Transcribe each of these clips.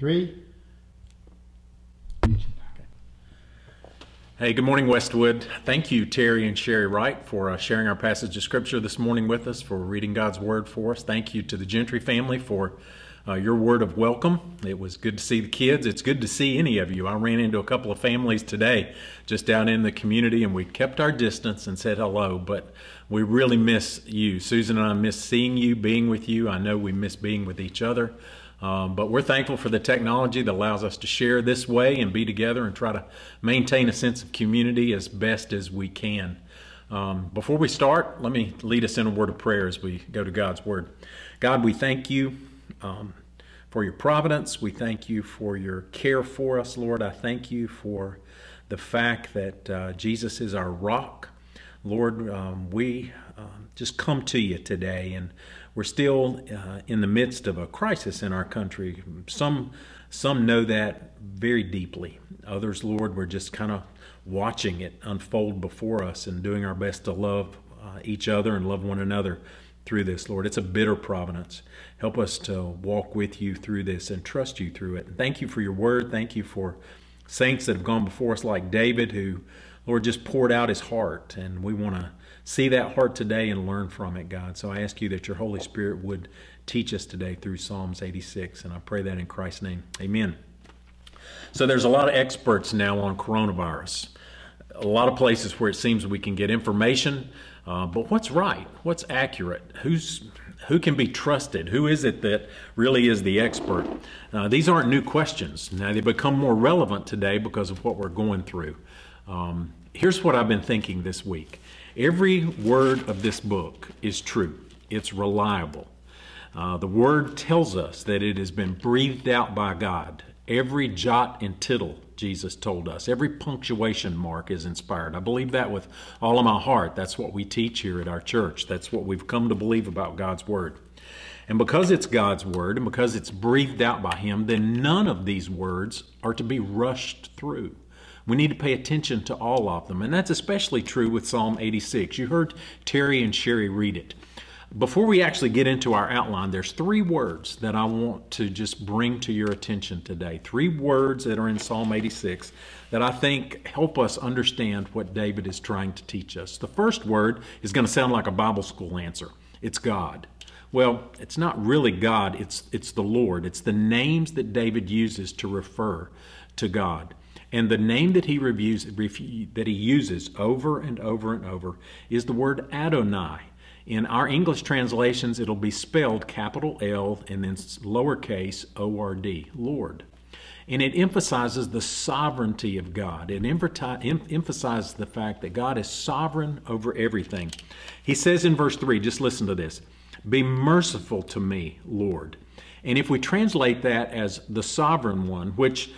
Three. Hey, good morning, Westwood. Thank you, Terry and Sherry Wright, for sharing our passage of Scripture this morning with us, for reading God's Word for us. Thank you to the Gentry family for your word of welcome. It was good to see the kids. It's good to see any of you. I ran into a couple of families today just out in the community, and we kept our distance and said hello, but we really miss you. Susan and I miss seeing you, being with you. I know we miss being with each other. But we're thankful for the technology that allows us to share this way and be together and try to maintain a sense of community as best as we can. Before we start, let me lead us in a word of prayer as we go to God's Word. God, we thank you for your providence. We thank you for your care for us, Lord. I thank you for the fact that Jesus is our rock. Lord, we just come to you today, and we're still in the midst of a crisis in our country. Some know that very deeply. Others, Lord, we're just kind of watching it unfold before us and doing our best to love each other and love one another through this, Lord. It's a bitter providence. Help us to walk with you through this and trust you through it. And thank you for your word. Thank you for saints that have gone before us like David, who, Lord, just poured out his heart. And we want to see that heart today and learn from it, God. So I ask you that your Holy Spirit would teach us today through Psalms 86. And I pray that in Christ's name. Amen. So there's a lot of experts now on coronavirus. A lot of places where it seems we can get information, but what's right? What's accurate? Who can be trusted? Who is it that really is the expert? These aren't new questions. Now, they become more relevant today because of what we're going through. Here's what I've been thinking this week. Every word of this book is true. It's reliable. The Word tells us that it has been breathed out by God. Every jot and tittle, Jesus told us. Every punctuation mark is inspired. I believe that with all of my heart. That's what we teach here at our church. That's what we've come to believe about God's Word. And because it's God's Word and because it's breathed out by Him, then none of these words are to be rushed through. We need to pay attention to all of them. And that's especially true with Psalm 86. You heard Terry and Sherry read it. Before we actually get into our outline, there's three words that I want to just bring to your attention today. Three words that are in Psalm 86 that I think help us understand what David is trying to teach us. The first word is going to sound like a Bible school answer. It's God. Well, it's not really God. It's the Lord. It's the names that David uses to refer to God. And the name that he uses over and over and over is the word Adonai. In our English translations, it'll be spelled capital L and then lowercase O-R-D, Lord. And it emphasizes the sovereignty of God. It emphasizes the fact that God is sovereign over everything. He says in verse 3, just listen to this, "Be merciful to me, Lord." And if we translate that as the sovereign one, which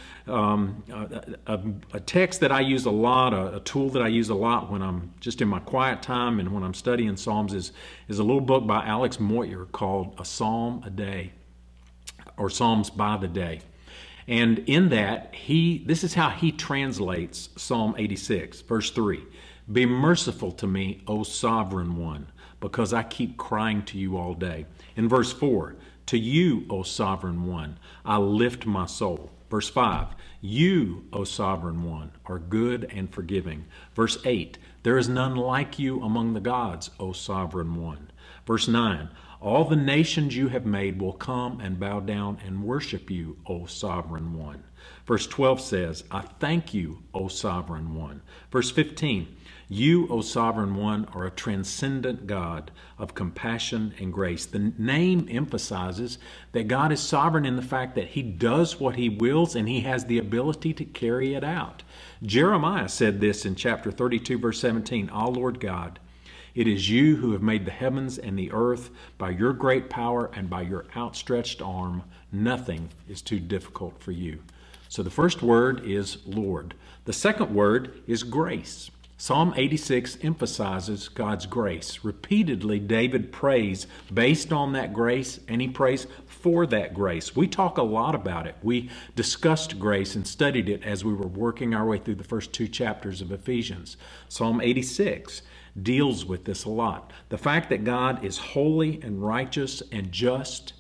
a text that I use a lot, a tool that I use a lot when I'm just in my quiet time and when I'm studying Psalms is a little book by Alex Moyer called A Psalm a Day, or Psalms by the Day. And in that, this is how he translates Psalm 86, verse 3. "Be merciful to me, O sovereign one, because I keep crying to you all day." In verse 4, "To you, O sovereign one, I lift my soul." Verse 5, "You, O sovereign one, are good and forgiving." Verse 8, "There is none like you among the gods, O sovereign one." Verse 9, "All the nations you have made will come and bow down and worship you, O sovereign one." Verse 12 says, "I thank you, O sovereign one." Verse 15, "You, O sovereign one, are a transcendent God of compassion and grace." The name emphasizes that God is sovereign in the fact that He does what He wills and He has the ability to carry it out. Jeremiah said this in chapter 32, verse 17, "Ah, Lord God, it is you who have made the heavens and the earth by your great power and by your outstretched arm. Nothing is too difficult for you." So the first word is Lord. The second word is grace. Psalm 86 emphasizes God's grace. Repeatedly, David prays based on that grace, and he prays for that grace. We talk a lot about it. We discussed grace and studied it as we were working our way through the first two chapters of Ephesians. Psalm 86 deals with this a lot. The fact that God is holy and righteous and just,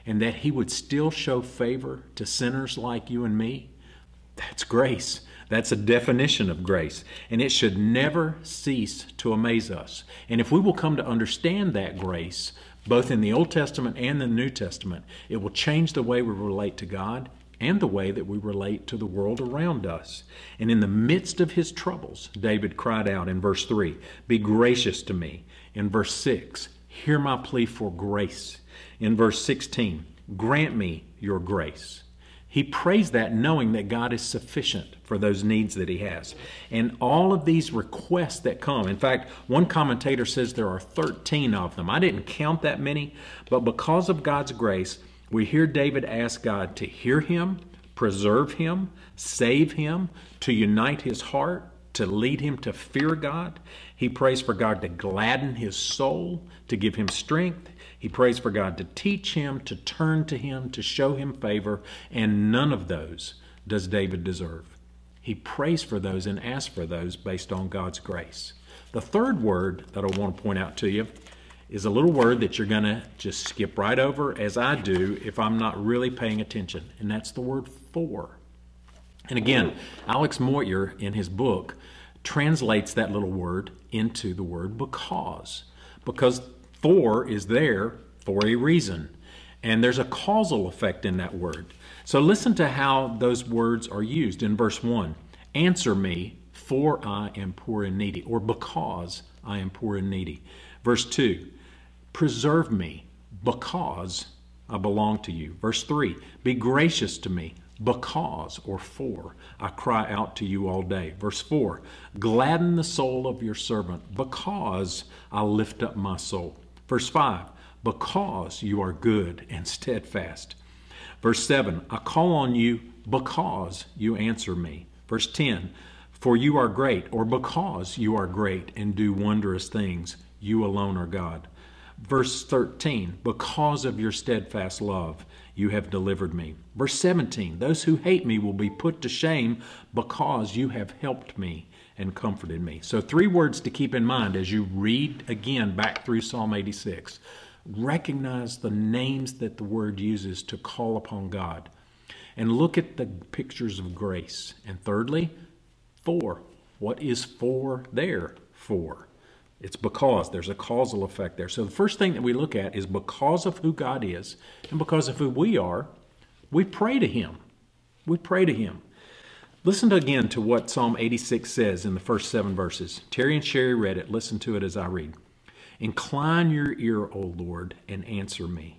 and that he would still show favor to sinners like you and me, that's grace. That's a definition of grace. And it should never cease to amaze us. And if we will come to understand that grace, both in the Old Testament and the New Testament, it will change the way we relate to God and the way that we relate to the world around us. And in the midst of his troubles, David cried out in verse 3, "Be gracious to me." In verse 6, "Hear my plea for grace." In verse 16, "Grant me your grace." He prays that knowing that God is sufficient for those needs that he has. And all of these requests that come, in fact, one commentator says there are 13 of them. I didn't count that many, but because of God's grace, we hear David ask God to hear him, preserve him, save him, to unite his heart, to lead him to fear God. He prays for God to gladden his soul, to give him strength. He prays for God to teach him, to turn to him, to show him favor, and none of those does David deserve. He prays for those and asks for those based on God's grace. The third word that I want to point out to you is a little word that you're going to just skip right over, as I do if I'm not really paying attention, and that's the word for. And again, Alex Moyer in his book translates that little word into the word because. Because for is there for a reason. And there's a causal effect in that word. So listen to how those words are used in verse 1. "Answer me, for I am poor and needy," or because I am poor and needy. Verse 2, "Preserve me, because I belong to you." Verse 3, "Be gracious to me, because," or for, "I cry out to you all day." Verse 4, "Gladden the soul of your servant, because I lift up my soul." Verse 5, "Because you are good and steadfast." Verse 7, "I call on you because you answer me." Verse 10, "For you are great," or "because you are great and do wondrous things. You alone are God." Verse 13, "Because of your steadfast love, you have delivered me." Verse 17, "Those who hate me will be put to shame because you have helped me and comforted me." So 3 words to keep in mind as you read again back through Psalm 86. Recognize the names that the word uses to call upon God. And look at the pictures of grace. And thirdly, for. What is for there for? It's because. There's a causal effect there. So the first thing that we look at is because of who God is and because of who we are, we pray to him. We pray to him. Listen again to what Psalm 86 says in the first 7 verses. Terry and Sherry read it. Listen to it as I read. "Incline your ear, O Lord, and answer me.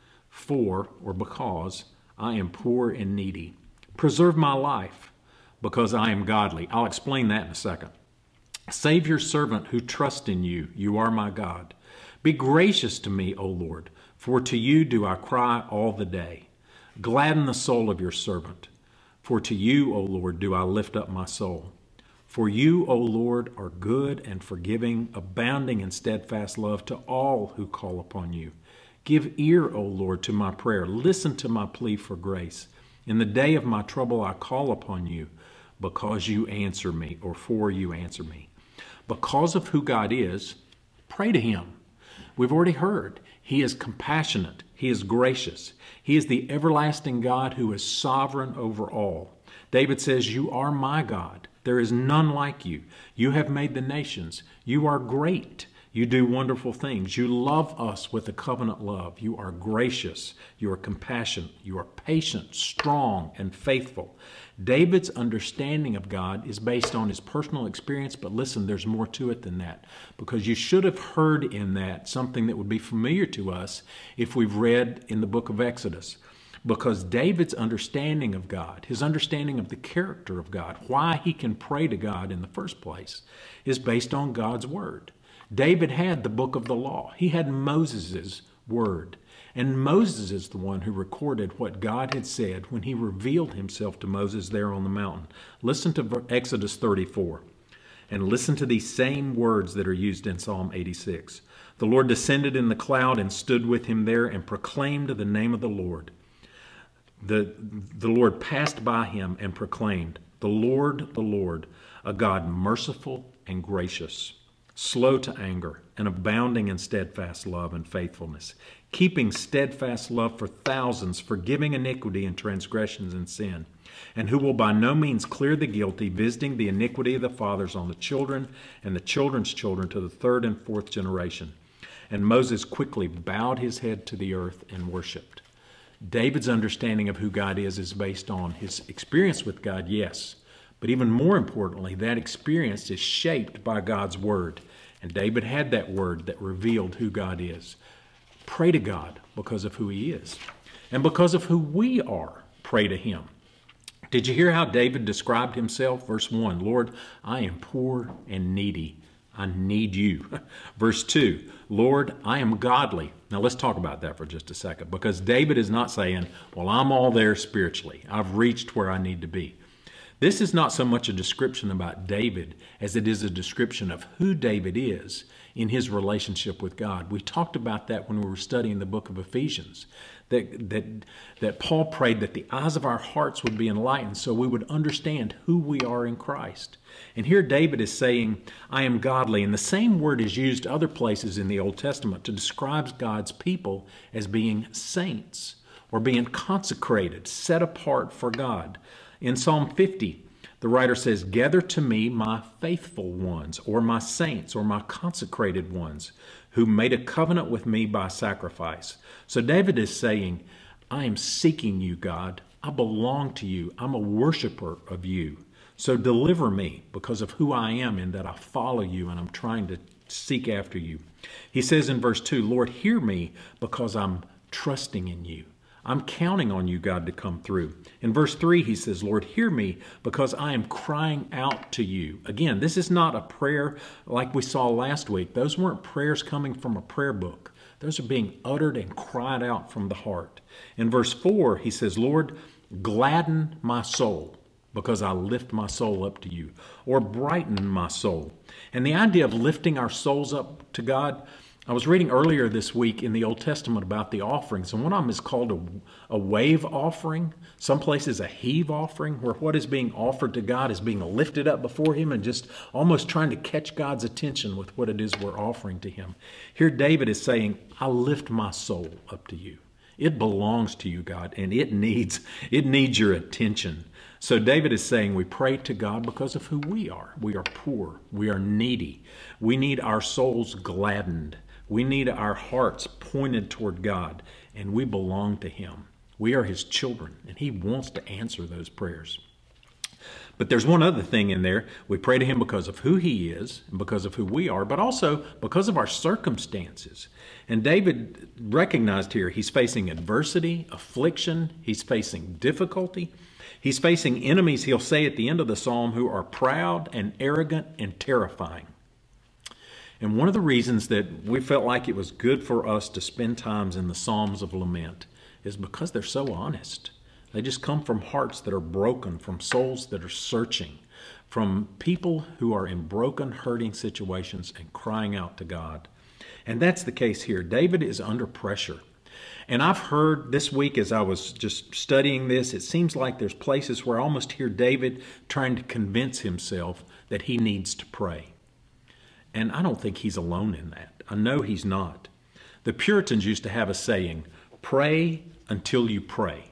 For," or because, "I am poor and needy. Preserve my life, because I am godly." I'll explain that in a second. "Save your servant who trusts in you. You are my God. Be gracious to me, O Lord, for to you do I cry all the day. Gladden the soul of your servant. For to you, O Lord, do I lift up my soul. For you, O Lord, are good and forgiving, abounding in steadfast love to all who call upon you. Give ear, O Lord, to my prayer. Listen to my plea for grace. In the day of my trouble I call upon you, because you answer me," or "for you answer me." Because of who God is, pray to him. We've already heard he is compassionate. He is gracious. He is the everlasting God who is sovereign over all. David says, "You are my God. There is none like you. You have made the nations. You are great. You do wonderful things. You love us with a covenant love. You are gracious. You are compassionate. You are patient, strong, and faithful." David's understanding of God is based on his personal experience, but listen, there's more to it than that, because you should have heard in that something that would be familiar to us if we've read in the book of Exodus. Because David's understanding of God, his understanding of the character of God, why he can pray to God in the first place, is based on God's word. David had the book of the law. He had Moses' word. And Moses is the one who recorded what God had said when he revealed himself to Moses there on the mountain. Listen to Exodus 34 and listen to these same words that are used in Psalm 86. "The Lord descended in the cloud and stood with him there and proclaimed the name of the Lord. The Lord passed by him and proclaimed, the Lord, a God merciful and gracious, slow to anger, and abounding in steadfast love and faithfulness, keeping steadfast love for thousands, forgiving iniquity and transgressions and sin, and who will by no means clear the guilty, visiting the iniquity of the fathers on the children and the children's children to the third and fourth generation. And Moses quickly bowed his head to the earth and worshiped. David's understanding of who God is based on his experience with God, yes. But even more importantly, that experience is shaped by God's word. And David had that word that revealed who God is. Pray to God because of who he is. And because of who we are, pray to him. Did you hear how David described himself? Verse 1, Lord, I am poor and needy. I need you. Verse 2, Lord, I am godly. Now let's talk about that for just a second, because David is not saying, well, I'm all there spiritually. I've reached where I need to be. This is not so much a description about David as it is a description of who David is in his relationship with God. We talked about that when we were studying the book of Ephesians, that Paul prayed that the eyes of our hearts would be enlightened so we would understand who we are in Christ. And here David is saying, I am godly. And the same word is used other places in the Old Testament to describe God's people as being saints or being consecrated, set apart for God. In Psalm 50, the writer says, gather to me my faithful ones, or my saints, or my consecrated ones, who made a covenant with me by sacrifice. So David is saying, I am seeking you, God. I belong to you. I'm a worshiper of you. So deliver me because of who I am in that I follow you and I'm trying to seek after you. He says in verse 2, Lord, hear me because I'm trusting in you. I'm counting on you, God, to come through. In verse 3, he says, Lord, hear me because I am crying out to you. Again, this is not a prayer like we saw last week. Those weren't prayers coming from a prayer book. Those are being uttered and cried out from the heart. In verse 4, he says, Lord, gladden my soul because I lift my soul up to you, or brighten my soul. And the idea of lifting our souls up to God, I was reading earlier this week in the Old Testament about the offerings, and one of them is called a wave offering. Some places a heave offering, where what is being offered to God is being lifted up before him and just almost trying to catch God's attention with what it is we're offering to him. Here David is saying, I lift my soul up to you. It belongs to you, God, and it needs your attention. So David is saying we pray to God because of who we are. We are poor. We are needy. We need our souls gladdened. We need our hearts pointed toward God, and we belong to him. We are his children, and he wants to answer those prayers. But there's one other thing in there. We pray to him because of who he is and because of who we are, but also because of our circumstances. And David recognized here he's facing adversity, affliction. He's facing difficulty. He's facing enemies, he'll say at the end of the psalm, who are proud and arrogant and terrifying. And one of the reasons that we felt like it was good for us to spend times in the Psalms of Lament is because they're so honest. They just come from hearts that are broken, from souls that are searching, from people who are in broken, hurting situations and crying out to God. And that's the case here. David is under pressure. And I've heard this week as I was just studying this, it seems like there's places where I almost hear David trying to convince himself that he needs to pray. And I don't think he's alone in that. I know he's not. The Puritans used to have a saying, pray until you pray.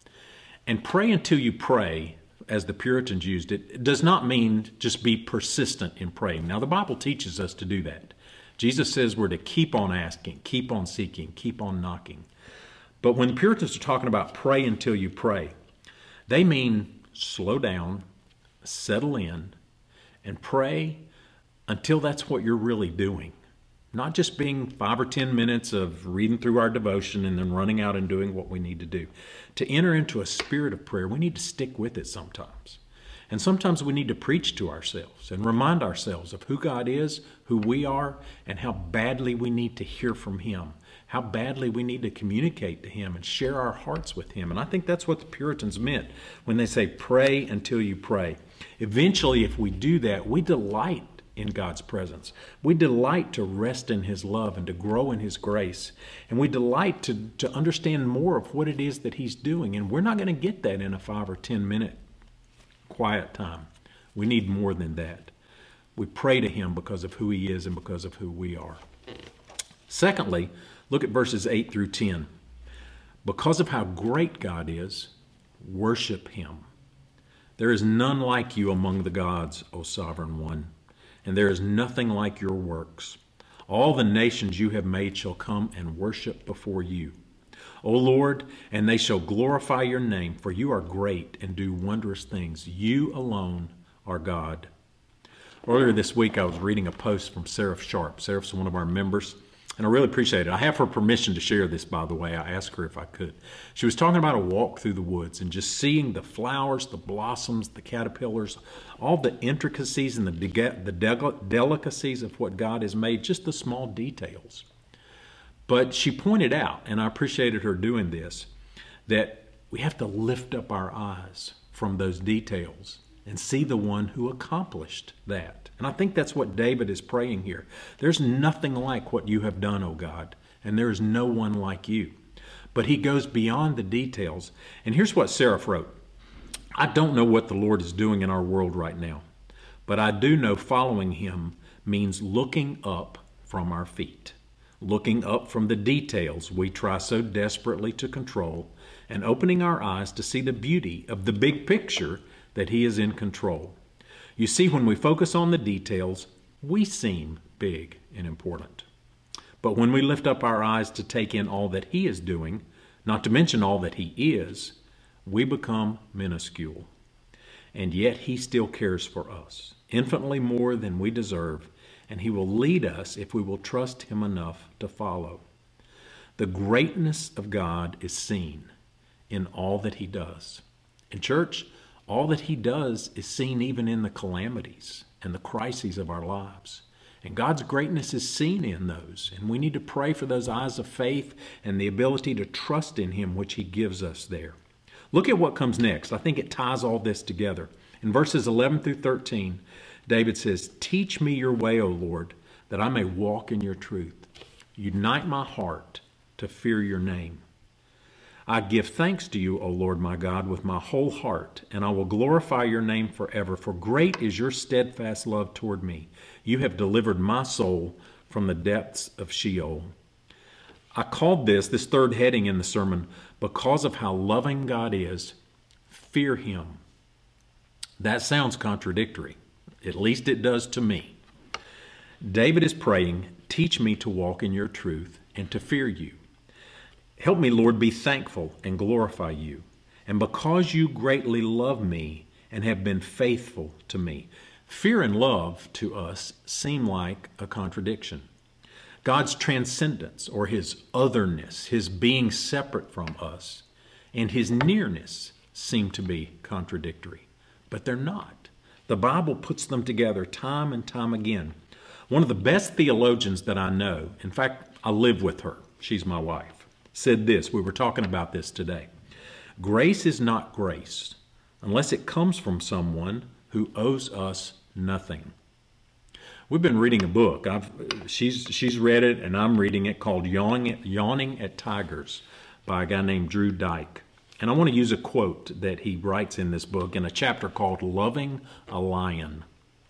And pray until you pray, as the Puritans used it, it does not mean just be persistent in praying. Now, the Bible teaches us to do that. Jesus says we're to keep on asking, keep on seeking, keep on knocking. But when the Puritans are talking about pray until you pray, they mean slow down, settle in, and pray until that's what you're really doing. Not just being 5 or 10 minutes of reading through our devotion and then running out and doing what we need to do. To enter into a spirit of prayer, we need to stick with it sometimes. And sometimes we need to preach to ourselves and remind ourselves of who God is, who we are, and how badly we need to hear from him, how badly we need to communicate to him and share our hearts with him. And I think that's what the Puritans meant when they say pray until you pray. Eventually, if we do that, we delight in God's presence. We delight to rest in his love and to grow in his grace. And we delight to understand more of what it is that he's doing. And we're not going to get that in a 5 or 10 minute quiet time. We need more than that. We pray to him because of who he is and because of who we are. Secondly, look at verses 8 through 10. Because of how great God is, worship him. There is none like you among the gods, O sovereign one, and there is nothing like your works. All the nations you have made shall come and worship before you, O Lord, and they shall glorify your name, for you are great and do wondrous things. You alone are God. Earlier this week, I was reading a post from Seraph Sharp. Seraph's one of our members, and I really appreciate it. I have her permission to share this, by the way. I asked her if I could. She was talking about a walk through the woods and just seeing the flowers, the blossoms, the caterpillars, all the intricacies and the delicacies of what God has made, just the small details. But she pointed out, and I appreciated her doing this, that we have to lift up our eyes from those details and see the one who accomplished that. And I think that's what David is praying here. There's nothing like what you have done, O God, and there is no one like you. But he goes beyond the details. And here's what Seraph wrote. I don't know what the Lord is doing in our world right now, but I do know following him means looking up from our feet, looking up from the details we try so desperately to control, and opening our eyes to see the beauty of the big picture that he is in control. You see, when we focus on the details, we seem big and important. But when we lift up our eyes to take in all that he is doing, not to mention all that he is, we become minuscule. And yet he still cares for us, infinitely more than we deserve, and he will lead us if we will trust him enough to follow. The greatness of God is seen in all that he does. In church, all that he does is seen even in the calamities and the crises of our lives. And God's greatness is seen in those. And we need to pray for those eyes of faith and the ability to trust in him, which he gives us there. Look at what comes next. I think it ties all this together. In verses 11 through 13, David says, teach me your way, O Lord, that I may walk in your truth. Unite my heart to fear your name. I give thanks to you, O Lord my God, with my whole heart, and I will glorify your name forever, for great is your steadfast love toward me. You have delivered my soul from the depths of Sheol. I called this third heading in the sermon, because of how loving God is, fear him. That sounds contradictory. At least it does to me. David is praying, teach me to walk in your truth and to fear you. Help me, Lord, be thankful and glorify you. And because you greatly love me and have been faithful to me. Fear and love to us seem like a contradiction. God's transcendence or his otherness, his being separate from us, and his nearness seem to be contradictory. But they're not. The Bible puts them together time and time again. One of the best theologians that I know, in fact, I live with her, she's my wife, said this. We were talking about this today. Grace is not grace unless it comes from someone who owes us nothing. We've been reading a book. She's read it, and I'm reading it, called Yawning at Tigers by a guy named Drew Dyke. And I want to use a quote that he writes in this book in a chapter called Loving a Lion.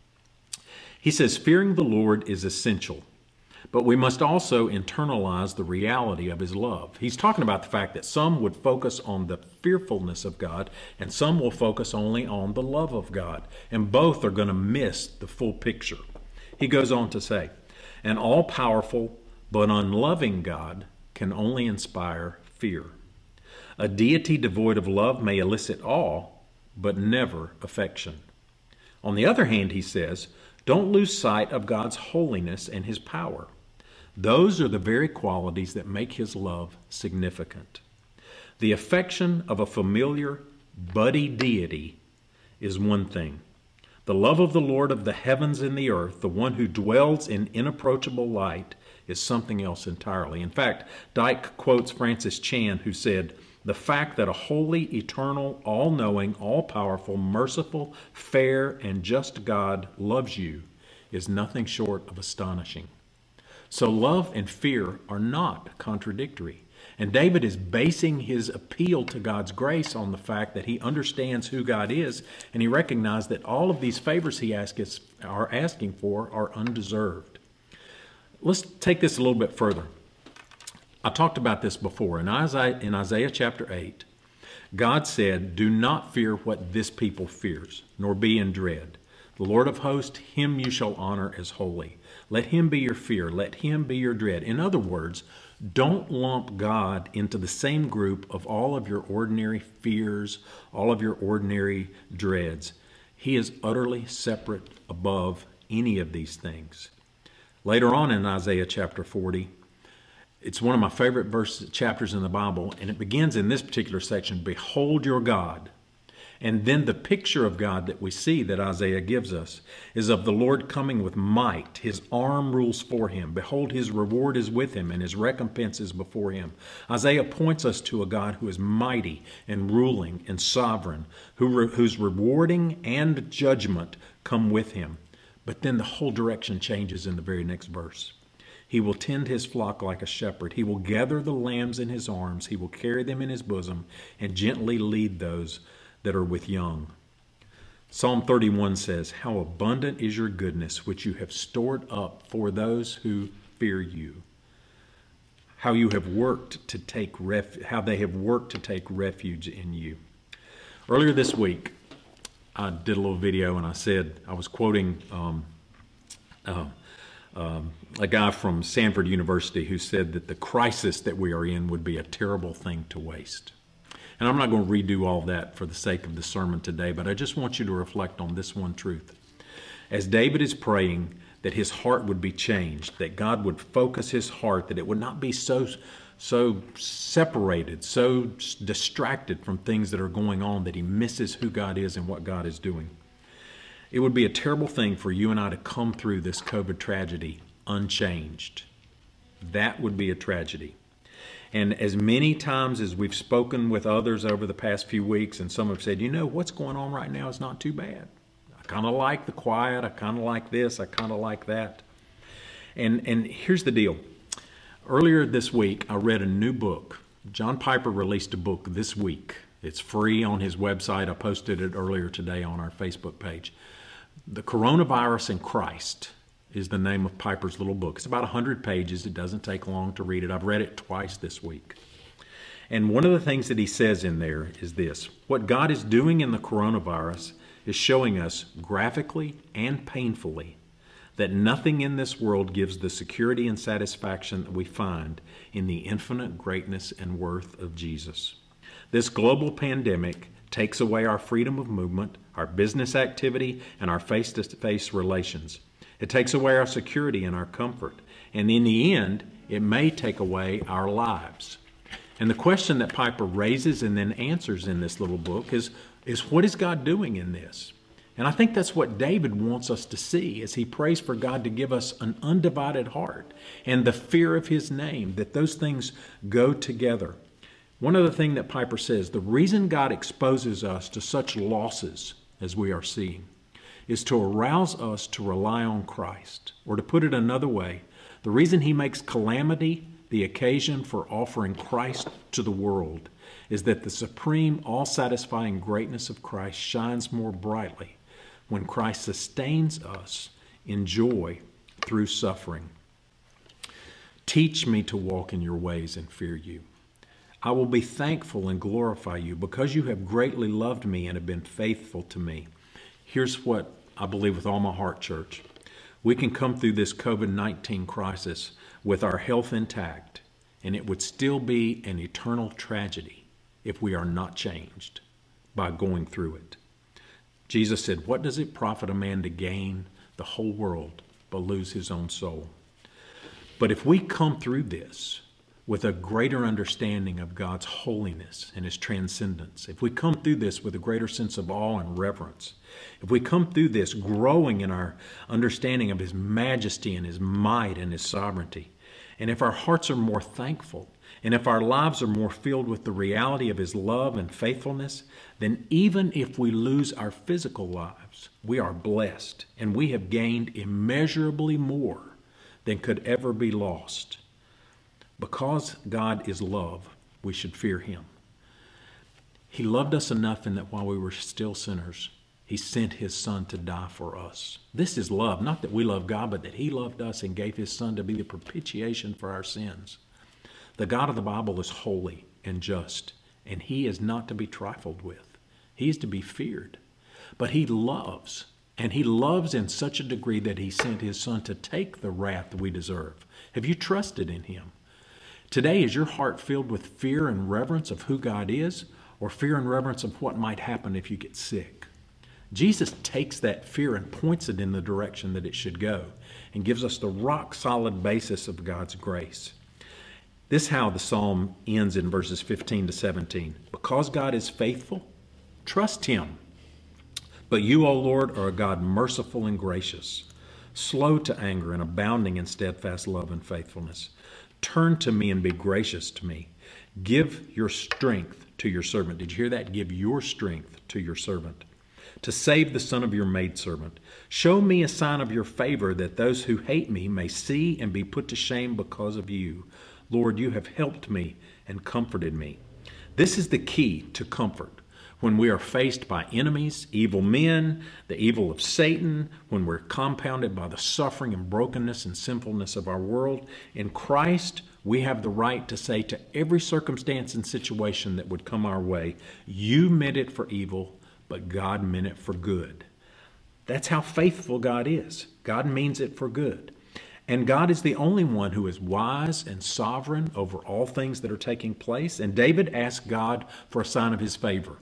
He says, fearing the Lord is essential, but we must also internalize the reality of his love. He's talking about the fact that some would focus on the fearfulness of God, and some will focus only on the love of God. And both are going to miss the full picture. He goes on to say, an all-powerful but unloving God can only inspire fear. A deity devoid of love may elicit awe, but never affection. On the other hand, he says, don't lose sight of God's holiness and his power. Those are the very qualities that make his love significant. The affection of a familiar, buddy deity is one thing. The love of the Lord of the heavens and the earth, the one who dwells in inapproachable light, is something else entirely. In fact, Dyke quotes Francis Chan, who said, the fact that a holy, eternal, all-knowing, all-powerful, merciful, fair, and just God loves you is nothing short of astonishing. So love and fear are not contradictory. And David is basing his appeal to God's grace on the fact that he understands who God is, and he recognizes that all of these favors he are asking for are undeserved. Let's take this a little bit further. I talked about this before. In Isaiah chapter 8, God said, "Do not fear what this people fears, nor be in dread. The Lord of hosts, him you shall honor as holy. Let him be your fear. Let him be your dread." In other words, don't lump God into the same group of all of your ordinary fears, all of your ordinary dreads. He is utterly separate above any of these things. Later on in Isaiah chapter 40, it's one of my favorite chapters in the Bible, and it begins in this particular section, "Behold your God." And then the picture of God that we see that Isaiah gives us is of the Lord coming with might. His arm rules for him. Behold, his reward is with him, and his recompense is before him. Isaiah points us to a God who is mighty and ruling and sovereign, whose rewarding and judgment come with him. But then the whole direction changes in the very next verse. He will tend his flock like a shepherd. He will gather the lambs in his arms. He will carry them in his bosom and gently lead those that are with young. Psalm 31 says, "How abundant is your goodness, which you have stored up for those who fear you. How you have worked to take how they have worked to take refuge in you." Earlier this week, I did a little video and I said, I was quoting a guy from Stanford University who said that the crisis that we are in would be a terrible thing to waste. And I'm not going to redo all that for the sake of the sermon today, but I just want you to reflect on this one truth. As David is praying that his heart would be changed, that God would focus his heart, that it would not be so separated, so distracted from things that are going on that he misses who God is and what God is doing. It would be a terrible thing for you and I to come through this COVID tragedy unchanged. That would be a tragedy. And as many times as we've spoken with others over the past few weeks, and some have said, you know, what's going on right now is not too bad. I kind of like the quiet. I kind of like this. I kind of like that. And here's the deal. Earlier this week, I read a new book. John Piper released a book this week. It's free on his website. I posted it earlier today on our Facebook page. The Coronavirus and Christ is the name of Piper's little book. It's about 100 pages. It doesn't take long to read it. I've read it twice this week. And one of the things that he says in there is this: what God is doing in the coronavirus is showing us graphically and painfully that nothing in this world gives the security and satisfaction that we find in the infinite greatness and worth of Jesus. This global pandemic takes away our freedom of movement, our business activity, and our face-to-face relations. It takes away our security and our comfort. And in the end, it may take away our lives. And the question that Piper raises and then answers in this little book is what is God doing in this? And I think that's what David wants us to see as he prays for God to give us an undivided heart and the fear of his name, that those things go together. One other thing that Piper says, the reason God exposes us to such losses as we are seeing is to arouse us to rely on Christ. Or to put it another way, the reason he makes calamity the occasion for offering Christ to the world is that the supreme, all-satisfying greatness of Christ shines more brightly when Christ sustains us in joy through suffering. Teach me to walk in your ways and fear you. I will be thankful and glorify you because you have greatly loved me and have been faithful to me. Here's what I believe with all my heart, church. We can come through this COVID-19 crisis with our health intact, and it would still be an eternal tragedy if we are not changed by going through it. Jesus said, what does it profit a man to gain the whole world but lose his own soul? But if we come through this with a greater understanding of God's holiness and his transcendence, if we come through this with a greater sense of awe and reverence, if we come through this growing in our understanding of his majesty and his might and his sovereignty, and if our hearts are more thankful, and if our lives are more filled with the reality of his love and faithfulness, then even if we lose our physical lives, we are blessed, and we have gained immeasurably more than could ever be lost. Because God is love, we should fear him. He loved us enough in that while we were still sinners, he sent his son to die for us. This is love, not that we love God, but that he loved us and gave his son to be the propitiation for our sins. The God of the Bible is holy and just, and he is not to be trifled with. He is to be feared. But he loves, and he loves in such a degree that he sent his son to take the wrath we deserve. Have you trusted in him? Today, is your heart filled with fear and reverence of who God is, or fear and reverence of what might happen if you get sick? Jesus takes that fear and points it in the direction that it should go and gives us the rock-solid basis of God's grace. This is how the psalm ends in verses 15 to 17. Because God is faithful, trust him. But you, O Lord, are a God merciful and gracious, slow to anger and abounding in steadfast love and faithfulness. Turn to me and be gracious to me. Give your strength to your servant. Did you hear that? Give your strength to your servant, to save the son of your maidservant. Show me a sign of your favor, that those who hate me may see and be put to shame because of you. Lord, you have helped me and comforted me. This is the key to comfort. When we are faced by enemies, evil men, the evil of Satan, when we're compounded by the suffering and brokenness and sinfulness of our world, in Christ, we have the right to say to every circumstance and situation that would come our way, you meant it for evil, but God meant it for good. That's how faithful God is. God means it for good. And God is the only one who is wise and sovereign over all things that are taking place. And David asked God for a sign of his favor.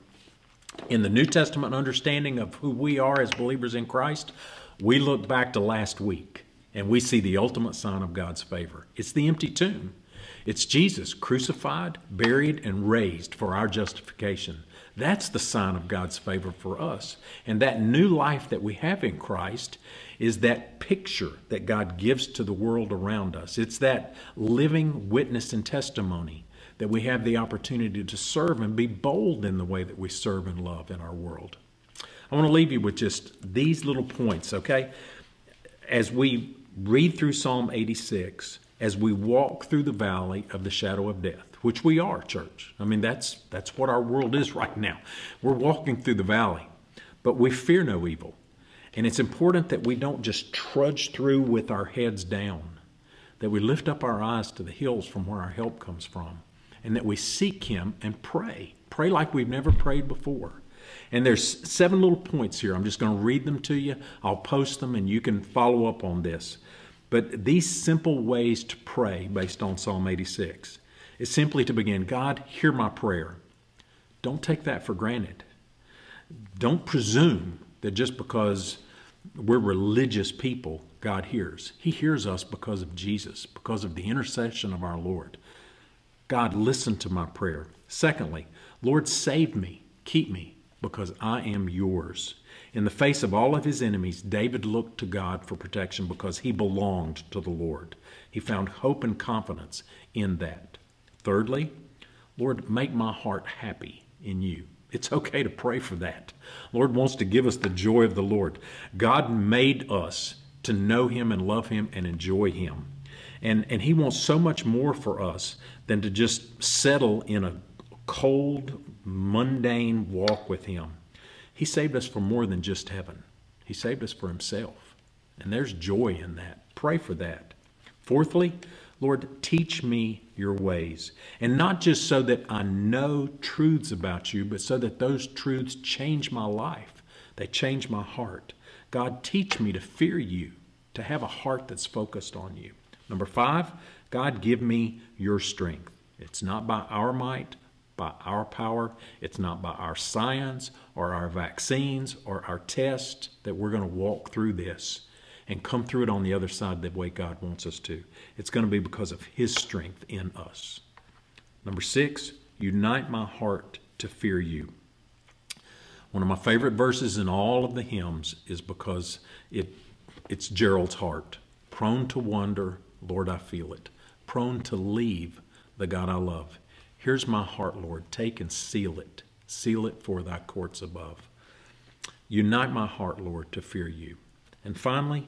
In the New Testament understanding of who we are as believers in Christ, we look back to last week and we see the ultimate sign of God's favor. It's the empty tomb. It's Jesus crucified, buried, and raised for our justification. That's the sign of God's favor for us. And that new life that we have in Christ is that picture that God gives to the world around us. It's that living witness and testimony that we have the opportunity to serve and be bold in the way that we serve and love in our world. I want to leave you with just these little points, okay? As we read through Psalm 86, as we walk through the valley of the shadow of death, which we are, church. I mean, that's what our world is right now. We're walking through the valley, but we fear no evil. And it's important that we don't just trudge through with our heads down, that we lift up our eyes to the hills from where our help comes from, and that we seek him and pray. Pray like we've never prayed before. And there's 7 little points here. I'm just going to read them to you. I'll post them and you can follow up on this. But these simple ways to pray based on Psalm 86 is simply to begin, God, hear my prayer. Don't take that for granted. Don't presume that just because we're religious people, God hears. He hears us because of Jesus, because of the intercession of our Lord. God, listen to my prayer. Secondly, Lord, save me, keep me, because I am yours. In the face of all of his enemies, David looked to God for protection because he belonged to the Lord. He found hope and confidence in that. Thirdly, Lord, make my heart happy in you. It's okay to pray for that. Lord wants to give us the joy of the Lord. God made us to know him and love him and enjoy him. And he wants so much more for us than to just settle in a cold, mundane walk with him. He saved us for more than just heaven. He saved us for himself. And there's joy in that. Pray for that. Fourthly, Lord, teach me your ways. And not just so that I know truths about you, but so that those truths change my life. They change my heart. God, teach me to fear you, to have a heart that's focused on you. Number 5, God, give me your strength. It's not by our might, by our power. It's not by our science or our vaccines or our tests that we're going to walk through this and come through it on the other side the way God wants us to. It's going to be because of his strength in us. Number 6, unite my heart to fear you. One of my favorite verses in all of the hymns is because it's Gerald's heart. Prone to wander, Lord, I feel it. Prone to leave the God I love. Here's my heart, Lord. Take and seal it. Seal it for thy courts above. Unite my heart, Lord, to fear you. And finally,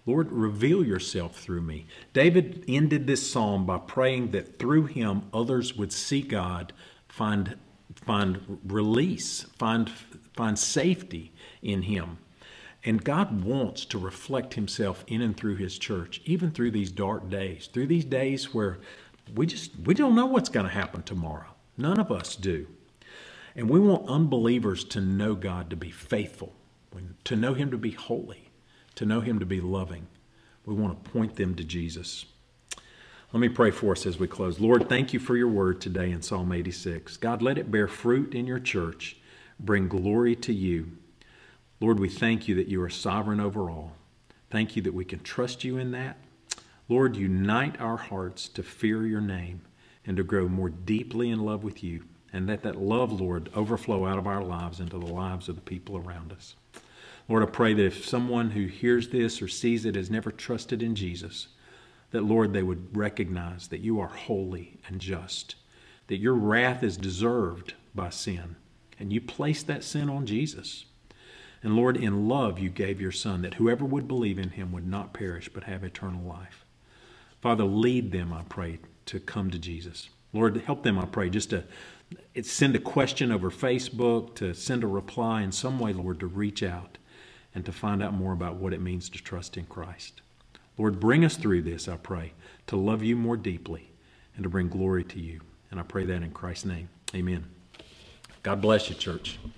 Lord, reveal yourself through me. David ended this psalm by praying that through him others would see God, find release, find safety in him. And God wants to reflect himself in and through his church, even through these dark days, through these days where we don't know what's going to happen tomorrow. None of us do. And we want unbelievers to know God to be faithful, to know him to be holy, to know him to be loving. We want to point them to Jesus. Let me pray for us as we close. Lord, thank you for your word today in Psalm 86. God, let it bear fruit in your church, bring glory to you. Lord, we thank you that you are sovereign over all. Thank you that we can trust you in that. Lord, unite our hearts to fear your name and to grow more deeply in love with you. And let that love, Lord, overflow out of our lives into the lives of the people around us. Lord, I pray that if someone who hears this or sees it has never trusted in Jesus, that, Lord, they would recognize that you are holy and just, that your wrath is deserved by sin, and you placed that sin on Jesus. And Lord, in love you gave your Son, that whoever would believe in him would not perish but have eternal life. Father, lead them, I pray, to come to Jesus. Lord, help them, I pray, just to send a question over Facebook, to send a reply in some way, Lord, to reach out and to find out more about what it means to trust in Christ. Lord, bring us through this, I pray, to love you more deeply and to bring glory to you. And I pray that in Christ's name. Amen. God bless you, church.